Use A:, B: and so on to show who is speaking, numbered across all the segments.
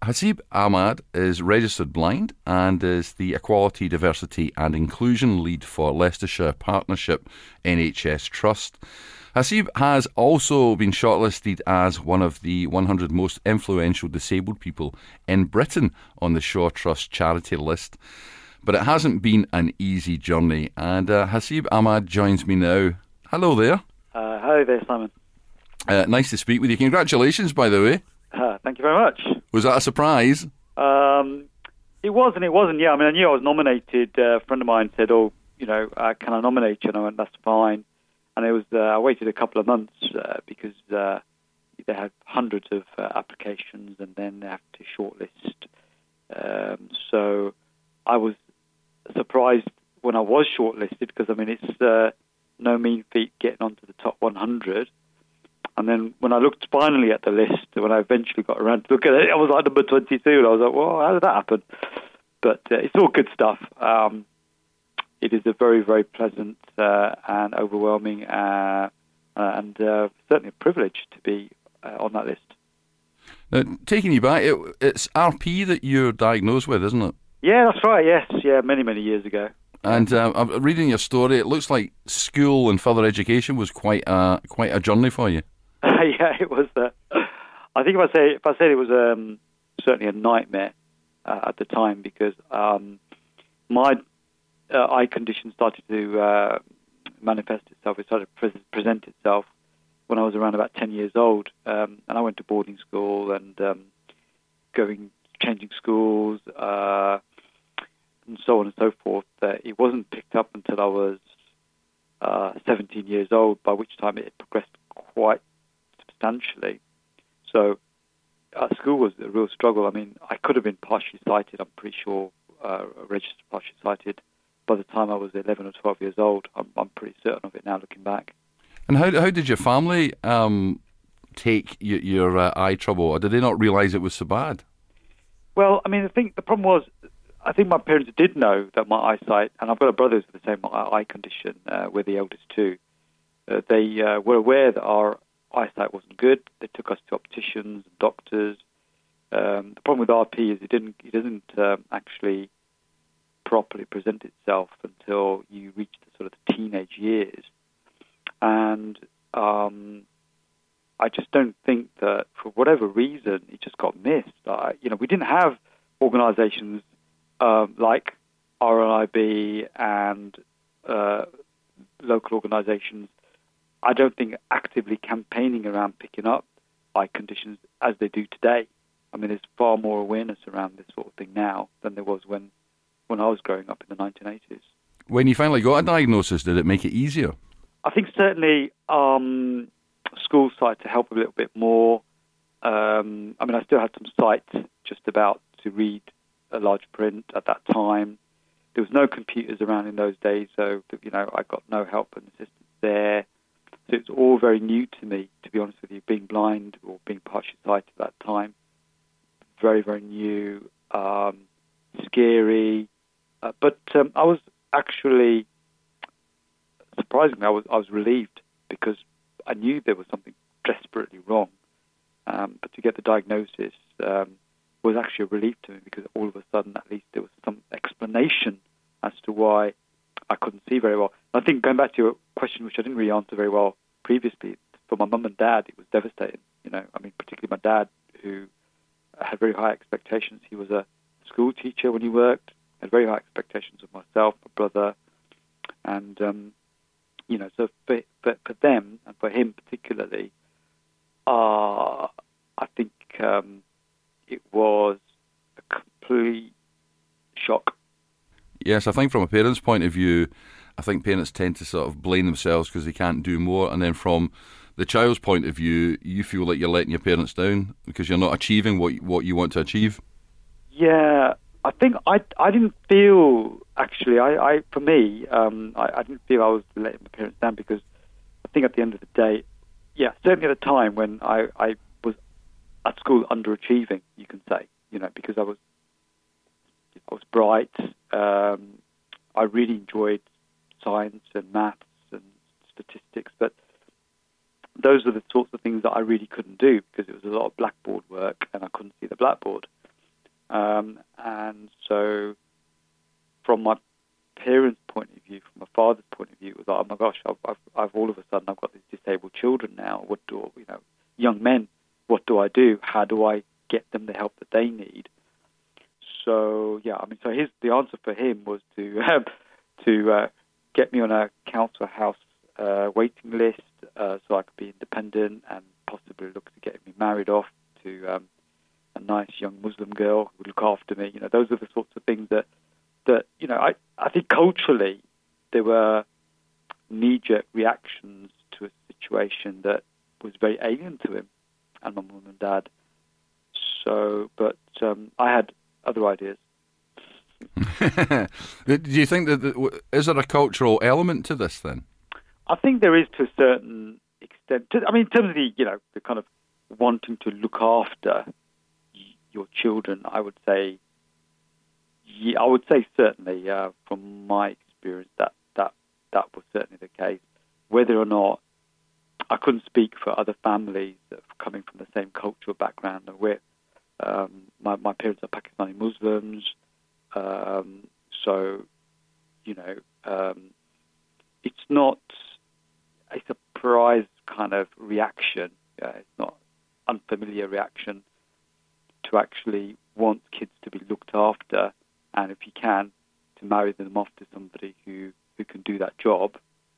A: Hasib Ahmad is registered blind and is the Equality, Diversity and Inclusion Lead for Leicestershire Partnership NHS Trust. Hasib has also been shortlisted as one of the 100 most influential disabled people in Britain on the Shaw Trust charity list. But it hasn't been an easy journey, and Hasib Ahmad joins me now. Hello there.
B: Hello there, Simon.
A: Nice to speak with you. Congratulations, by the way.
B: Thank you very much.
A: Was that a surprise?
B: It was and it wasn't, yeah. I mean, I knew I was nominated. A friend of mine said, can I nominate you? And I went, that's fine. And it was, I waited a couple of months because they had hundreds of applications and then they have to shortlist. So I was surprised when I was shortlisted because, I mean, it's no mean feat getting onto the top 100. And then when I looked finally at the list, when I eventually got around to look at it, I was like number 22, and I was like, well, how did that happen? But it's all good stuff. It is a very, very pleasant and overwhelming and certainly a privilege to be on that list.
A: Now, taking you back, it's RP that you're diagnosed with, isn't it?
B: Yeah, that's right, yes. Yeah, many, many years ago.
A: And I'm reading your story. It looks like school and further education was quite a journey for you.
B: Yeah, it was. I think if I said it was certainly a nightmare at the time because my eye condition started to manifest itself. It started to present itself when I was around about 10 years old, and I went to boarding school and changing schools and so on and so forth. It wasn't picked up until I was 17 years old, by which time it progressed quite substantially. So school was a real struggle. I mean, I could have been partially sighted, I'm pretty sure, registered partially sighted by the time I was 11 or 12 years old. I'm pretty certain of it now looking back.
A: And how did your family take your eye trouble? Or did they not realise it was so bad?
B: Well, I mean, I think the problem was, I think my parents did know that my eyesight, and I've got a brother who's with the same eye condition, we're the eldest too. They were aware that our eyesight wasn't good. They took us to opticians and doctors. The problem with RP is it doesn't actually properly present itself until you reach the sort of the teenage years. And I just don't think that, for whatever reason, it just got missed. We didn't have organisations like RNIB and local organisations, I don't think, actively campaigning around picking up eye conditions as they do today. I mean, there's far more awareness around this sort of thing now than there was when I was growing up in the 1980s. When
A: you finally got a diagnosis, did it make it easier?
B: I think certainly schools started to help a little bit more. I mean, I still had some sight just about to read a large print at that time. There was no computers around in those days, so I got no help and assistance there. So it's all very new to me, to be honest with you, being blind or being partially sighted at that time. Very, very new, scary. But I was actually, surprisingly, I was relieved because I knew there was something desperately wrong. But to get the diagnosis was actually a relief to me because all of a sudden, at least, there was some explanation as to why I couldn't see very well. I think, going back to your question, which I didn't really answer very well previously, for my mum and dad, it was devastating. I mean, particularly my dad, who had very high expectations. He was a school teacher when he worked, had very high expectations of myself, my brother, and, so for them, and for him particularly, I think it was a complete shock.
A: Yes, I think from a parent's point of view, I think parents tend to sort of blame themselves because they can't do more. And then from the child's point of view, you feel like you're letting your parents down because you're not achieving what you want to achieve.
B: Yeah, I think I didn't feel, actually, I didn't feel I was letting my parents down because I think at the end of the day, yeah, certainly at the time when I was at school underachieving, you can say, because I was bright. I really enjoyed science and maths and statistics, but those are the sorts of things that I really couldn't do because it was a lot of blackboard work and I couldn't see the blackboard. And so from my parents' point of view, from my father's point of view, it was like, oh my gosh, I've all of a sudden I've got these disabled children now. What do young men? What do I do? How do I get them the help that they need? So the answer for him was to get me on a council house waiting list, so I could be independent and possibly look to get me married off to a nice young Muslim girl who would look after me. Those are the sorts of things that I think culturally there were knee-jerk reactions to a situation that was very alien to him and my mum and dad. So, but I had other ideas.
A: Do you think that is there a cultural element to this then?
B: I think there is to a certain extent. In terms of the kind of wanting to look after your children, I would say certainly from my experience that was certainly the case. Whether or not I couldn't speak for other families that are coming from the same cultural background, and where my parents are Pakistani Muslims, so it's not a surprise kind of reaction. It's not unfamiliar reaction to actually want kids to be looked after, and if you can, to marry them off to somebody who can do that job.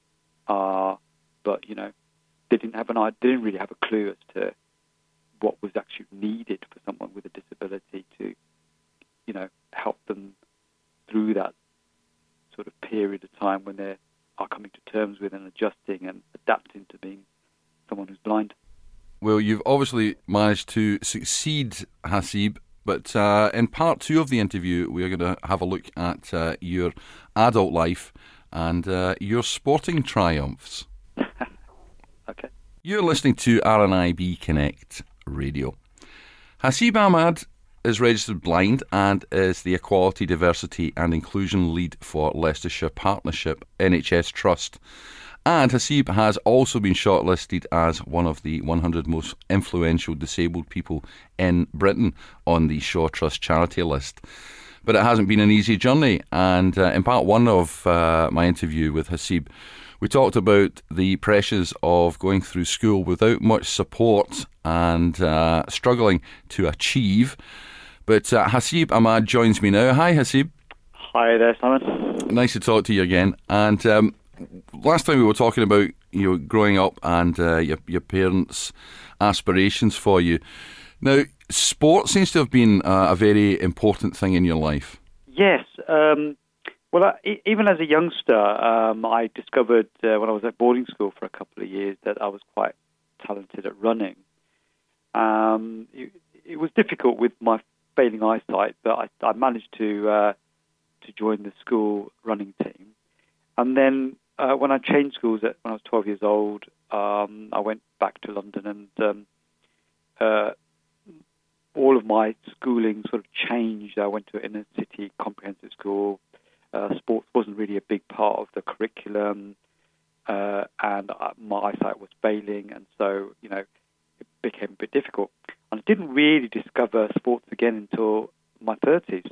B: But they didn't really have a clue as to what was actually needed for someone with a disability to, help them through that sort of period of time when they are coming to terms with and adjusting and adapting to being someone who's blind.
A: Well, you've obviously managed to succeed, Haseeb, but in part 2 of the interview, we're going to have a look at your adult life and your sporting triumphs.
B: Okay.
A: You're listening to RNIB Connect Radio. Haseeb Ahmad is registered blind and is the Equality, Diversity and Inclusion Lead for Leicestershire Partnership NHS Trust. And Haseeb has also been shortlisted as one of the 100 most influential disabled people in Britain on the Shaw Trust charity list. But it hasn't been an easy journey, and in part 1 of my interview with Haseeb, we talked about the pressures of going through school without much support and struggling to achieve. But Haseeb Ahmad joins me now. Hi, Haseeb.
B: Hi there, Simon.
A: Nice to talk to you again. And last time we were talking about growing up and your parents' aspirations for you. Now, sport seems to have been a very important thing in your life.
B: Yes. Well, even as a youngster, I discovered when I was at boarding school for a couple of years that I was quite talented at running. It was difficult with my failing eyesight, but I managed to join the school running team. And then when I changed schools when I was 12 years old, I went back to London, and all of my schooling sort of changed. I went to an inner city comprehensive school. Sports wasn't really a big part of the curriculum, and my eyesight was failing, and so it became a bit difficult. And I didn't really discover sports again until my 30s.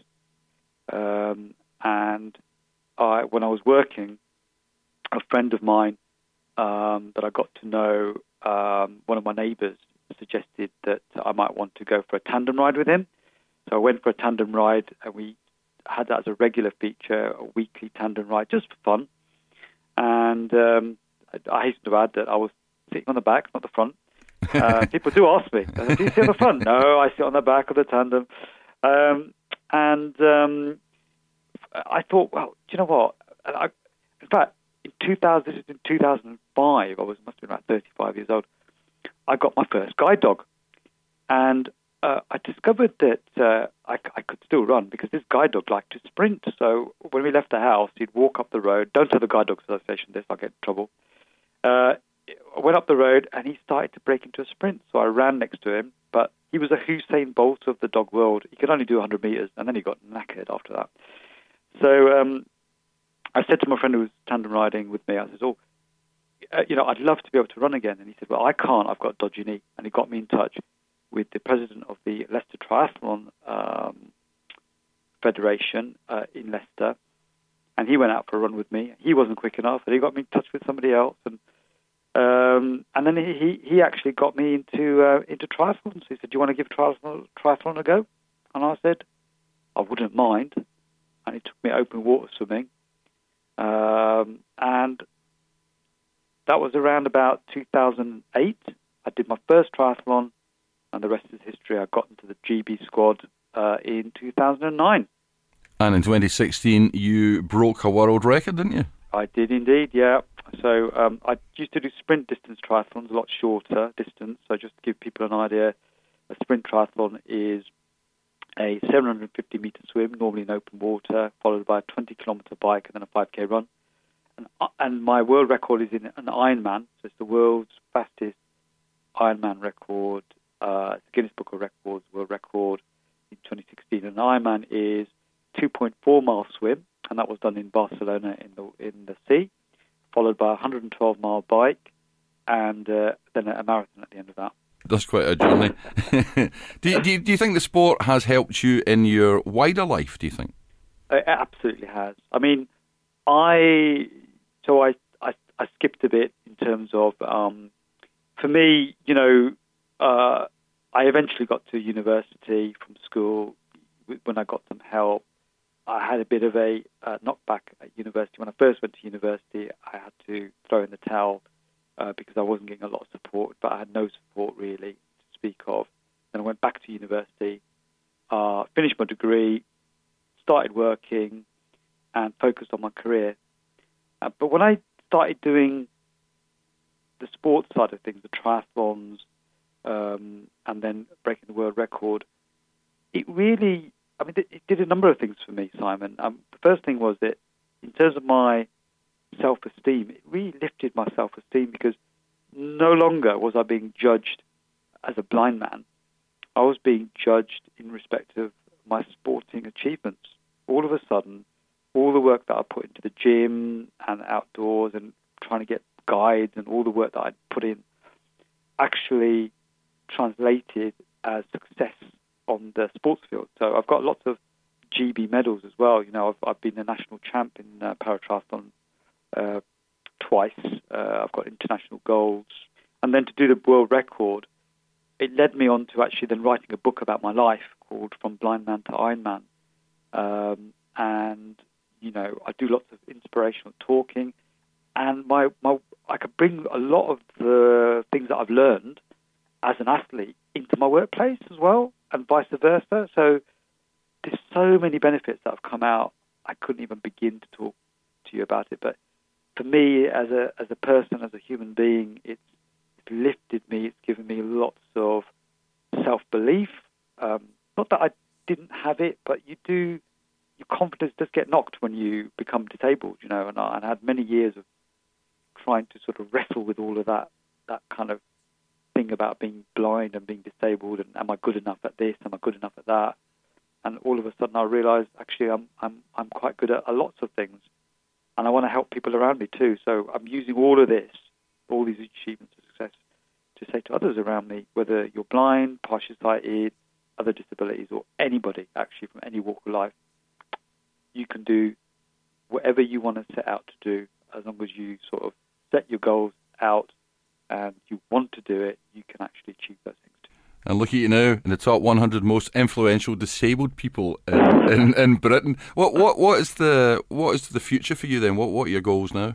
B: And when I was working, a friend of mine that I got to know, one of my neighbours, suggested that I might want to go for a tandem ride with him. So I went for a tandem ride, and we had that as a regular feature, a weekly tandem ride, just for fun. And I hasten to add that I was sitting on the back, not the front. People do ask me, do you sit on the front? No, I sit on the back of the tandem. And I thought, well, do you know what? In fact, in 2005, must have been about 35 years old, I got my first guide dog. And I discovered that I could still run because this guide dog liked to sprint. So when we left the house, he'd walk up the road. Don't tell the Guide Dogs Association this, I'll get in trouble. I went up the road, and he started to break into a sprint. So I ran next to him, but he was a Usain Bolt of the dog world. He could only do 100 meters, and then he got knackered after that. So I said to my friend who was tandem riding with me, I said, I'd love to be able to run again. And he said, well, I can't. I've got a dodgy knee. And he got me in touch with the president of the Leicester Triathlon Federation in Leicester, and he went out for a run with me. He wasn't quick enough, and he got me in touch with somebody else, and then he actually got me into triathlon. So he said, "Do you want to give triathlon a go?" And I said, "I wouldn't mind." And he took me open water swimming, and that was around about 2008. I did my first triathlon, and the rest is history. I got into the GB squad in 2009.
A: And in 2016, you broke a world record, didn't you?
B: I did indeed, yeah. So I used to do sprint distance triathlons, a lot shorter distance. So just to give people an idea, a sprint triathlon is a 750-metre swim, normally in open water, followed by a 20-kilometre bike and then a 5K run. And my world record is in an Ironman, so it's the world's fastest Ironman record. It's the Guinness Book of Records world record in 2016. An Ironman is 2.4-mile swim, and that was done in Barcelona in the sea, followed by a 112-mile bike, and then a marathon at the end of that.
A: That's quite a journey. do you think the sport has helped you in your wider life, do you think?
B: It absolutely has. I mean, I skipped a bit in terms of, for me, I eventually got to university from school. When I got some help, I had a bit of a knockback at university. When I first went to university, I had to throw in the towel because I wasn't getting a lot of support, but I had no support really to speak of. Then I went back to university, finished my degree, started working, and focused on my career. But when I started doing the sports side of things, the triathlons, and then breaking the world record, it really, it did a number of things for me, Simon. The first thing was that in terms of my self-esteem, it really lifted my self-esteem because no longer was I being judged as a blind man. I was being judged in respect of my sporting achievements. All of a sudden, all the work that I put into the gym and outdoors and trying to get guides and all the work that I'd put in actually translated as success on the sports field. So I've got lots of GB medals as well. I've been a national champ in paratriathlon twice. I've got international golds. And then to do the world record, it led me on to actually then writing a book about my life called From Blind Man to Iron Man. And I do lots of inspirational talking, and I could bring a lot of the things that I've learned as an athlete into my workplace as well, and vice versa. So there's so many benefits that have come out. I couldn't even begin to talk to you about it. But for me, as a person, as a human being, it's lifted me. It's given me lots of self-belief. Not that I didn't have it, but your confidence does get knocked when you become disabled, and I had many years of trying to sort of wrestle with all of that kind of thing about being blind and being disabled, and am I good enough at this, am I good enough at that? And all of a sudden I realized actually I'm quite good at lots of things, and I want to help people around me too. So I'm using all of this, all these achievements of success, to say to others around me, whether you're blind, partially sighted, other disabilities, or anybody actually from any walk of life, you can do whatever you want to set out to do, as long as you sort of set your goals out and you want to do it, you can actually achieve those things too.
A: And look at you now, in the top 100 most influential disabled people in Britain. What is the future for you then? What are your goals now?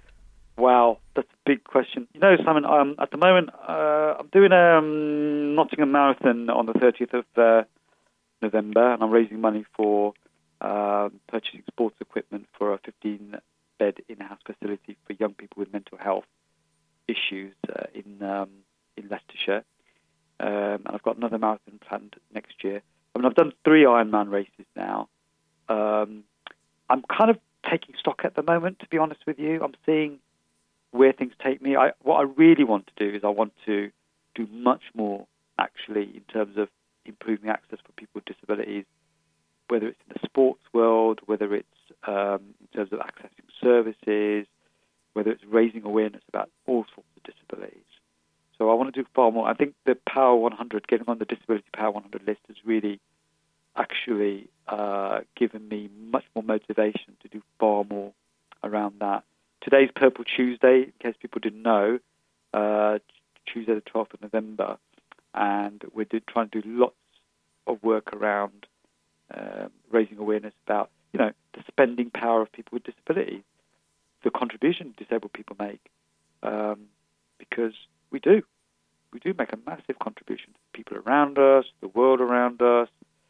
B: Wow, that's a big question. Simon, at the moment I'm doing a Nottingham Marathon on the 30th of November, and I'm raising money for purchasing sports equipment for a 15-bed in-house facility for young people with mental health issues in Leicestershire. And I've got another marathon planned next year. I've done 3 Ironman races now. I'm kind of taking stock at the moment, to be honest with you. I'm seeing where things take me. What I really want to do is I want to do much more, actually, in terms of improving access for people with disabilities, whether it's in the sports world, whether it's in terms of accessing services, whether it's raising awareness about all sorts of disabilities. So I want to do far more. I think the Power 100, getting on the Disability Power 100 list, has really actually given me much more motivation to do far more around that. Today's Purple Tuesday, in case people didn't know, Tuesday the 12th of November, and we're trying to do lots of work around raising awareness about, the spending power of people with disabilities, the contribution disabled people make, because we do make a massive contribution to the people around us, the world around us.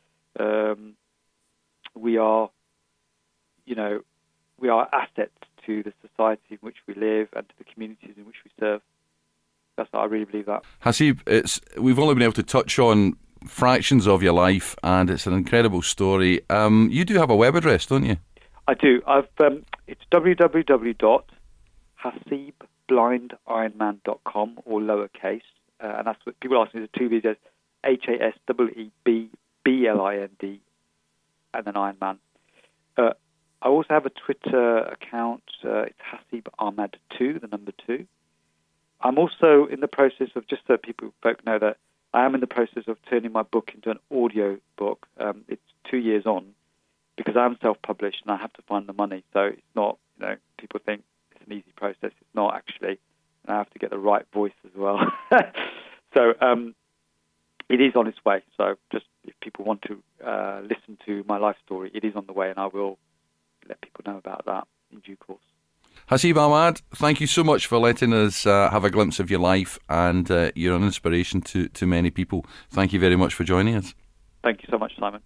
B: We are assets to the society in which we live and to the communities in which we serve. I really believe that.
A: Haseeb, we've only been able to touch on fractions of your life, and it's an incredible story. You do have a web address, don't you?
B: I do. It's www.haseebblindironman.com, or lowercase, and that's what people ask me. There's two videos: HASEEBBLIND, and then Ironman. I also have a Twitter account. It's Haseeb Ahmad 2, the number 2. I'm also in the process of, just so folk know, that I am in the process of turning my book into an audio book. It's 2 years on, because I'm self-published and I have to find the money. So it's not, people think it's an easy process. It's not actually. And I have to get the right voice as well. So it is on its way. So just if people want to listen to my life story, it is on the way, and I will let people know about that in due course.
A: Haseeb Ahmad, thank you so much for letting us have a glimpse of your life, and you're an inspiration to many people. Thank you very much for joining us.
B: Thank you so much, Simon.